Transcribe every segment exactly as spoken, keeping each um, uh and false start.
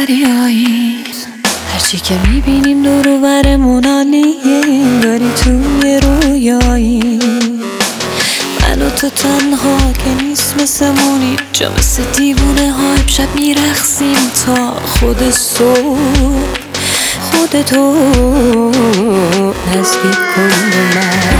دریایی، هرچی که میبینیم دور و برمون عالیه، داری توی رویایی. من و تو تنها که نیست مثلمونی، جا مثل دیوونه ها امشب میرقصیم تا خود صبح. خودتو نزدیک کن به من.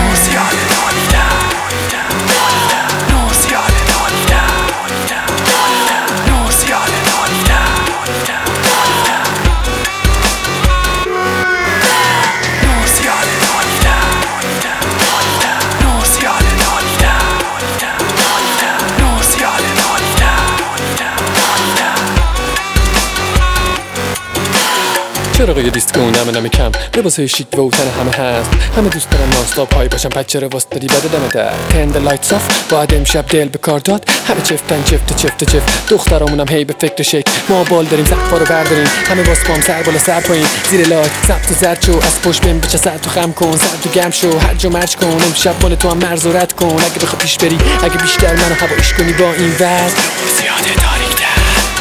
چراغ دیسکو نمه نمه کم، لباسای شیک و تن همه هست. همه دوست دارن نانستاپ های باشن، پس چرا واسطاری بده دمه در کندل لایتس آف. باید امشب دل به کار داد، همه چفتن چفت چفت چفت. دخترامونم هی به فکر شک، ما بال داریم سقفا رو برداریم. همه باز پام سر بالا سر پایین، زیر لایت سبت و زرد شو. از پشت بهم بچه سر تو خم کن، سر تو گرم شو، هرج و مرج کن. امشب مال تو هم مرز و رد کن، اگه بخوای پیش بری، اگه بیشتر منو هوایش کنی با این وضع. زیاده تاریک در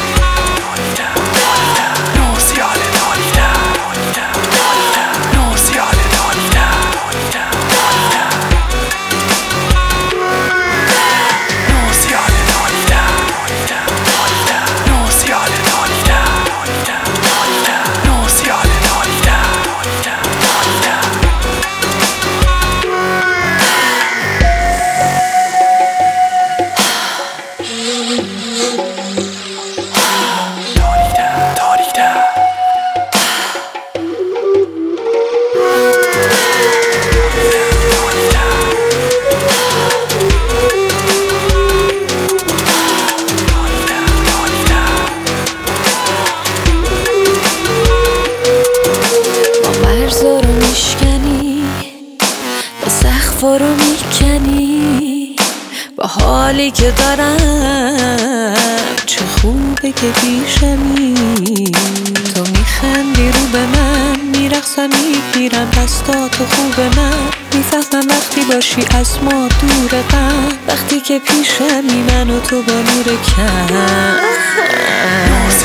رو میکنی با حالی که دارم، چه خوبه که پیشمی. تو میخندی رو به من، میرقصم میگیرم دستاتو خوب من. میفهمم وقتی باشی از ما دور غم، وقتی که پیشمی من و تو با نور کم.